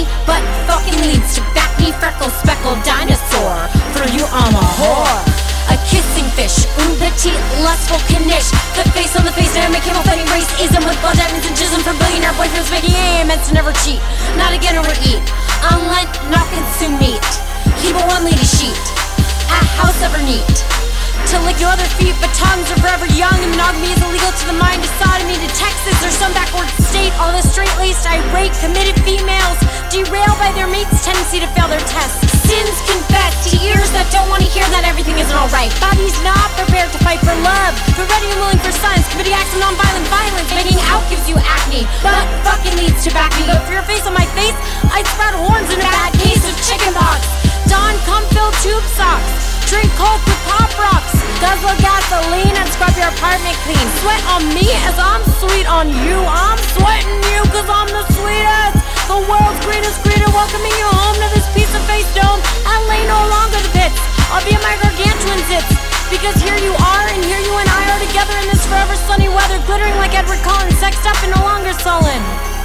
me, but fucking leads to back me, freckle speckled dinosaur. For you I'm a whore, a kissing fish, petite, lustful knish. The face on the face, dynamic, camel fighting racism with blood diamonds and jism from billionaire boyfriends making meant to never cheat. Not again overeat, on Lent, not consume meat. Keep a one lady sheet, a house ever neat. To lick your other feet, but tongues are forever young. And monogamy is illegal to the mind of sodomy to Texas or some backward state. All the straight-laced, irate, committed females derailed by their mates' tendency to fail their tests. Sins confessed to ears that don't want to hear that everything isn't alright. Bodies not prepared to fight for love, but ready and willing for science. Committing acts of non-violent violence. Making out gives you acne, but fucking leads to back me. But for your face on my face, I'd sprout horns in a bad case of chickenpox. Don cum-filled tube socks. Drink Coke with Pop Rocks. Guzzle gasoline and scrub your apartment clean. Sweat on me as I'm sweet on you. I'm sweating you cause I'm the sweetest. The world's greatest greeter, welcoming you home to this piece of face dome. LA no longer the pits, I'll be at my gargantuan zits. Because here you are and here you and I are together in this forever sunny weather. Glittering like Edward Cullen, sexed up and no longer sullen.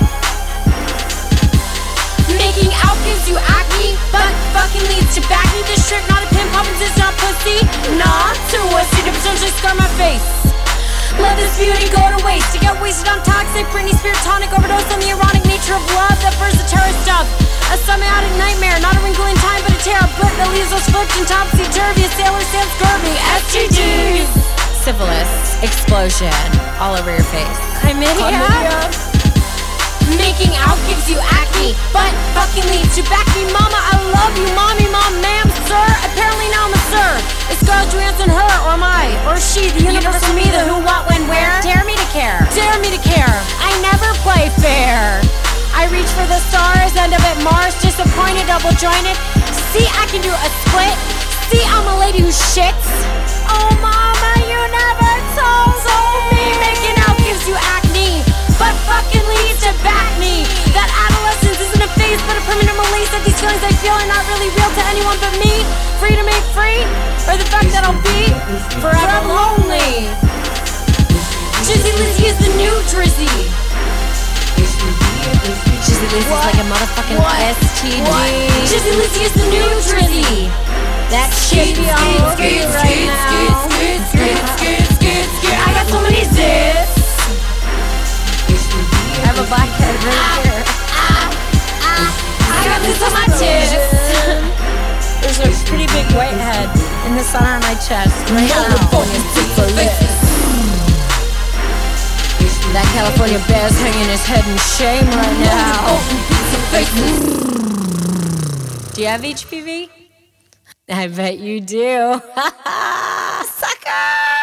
Making out gives you acne, but fucking leads to back me. This shirt not a pimp, poppins is not pussy. Not to wussy to potentially scar my face. Let this beauty go to waste. To get wasted on toxic Britney Spears tonic. Overdose on the erotic nature of love that burns the terrorist up. A semiotic nightmare, not a wrinkle in time but a tear of book that leaves us flipped and topsy-turvy. A sailor sans scurvy, STDs, syphilis, explosion, all over your face. Chlamydia. Making out gives you acne, but fucking leads to back me. Mama, I love you, mommy, mom, ma'am, sir. Apparently now I'm a sir. Is Scarlett Johansson her or am I? Or she, the universal me, the who, what, when, where? Dare me to care. Dare me to care. I never play fair. I reach for the stars, end up at Mars, disappointed, double jointed. See, I can do a split. See, I'm a lady who shits. Oh mama, you never told me. Making out gives you acne, but fucking leads to back me. That adolescence isn't a phase but a permanent malaise. That these feelings I feel are not really real to anyone but me. Free to make free, or the fact that I'll be forever lonely. Jizzy Lizzy is the new Drizzy. Jizzy Lizzy is like a motherfucking STD. Jizzy Lizzy is the new Drizzy. That shit be all over you right now. I got so many zips. I have a black head right here. I got this on my tits. There's a pretty big white head in the center of my chest right now. That California bear's hanging his head in shame right now. Do you have HPV? I bet you do. Sucker!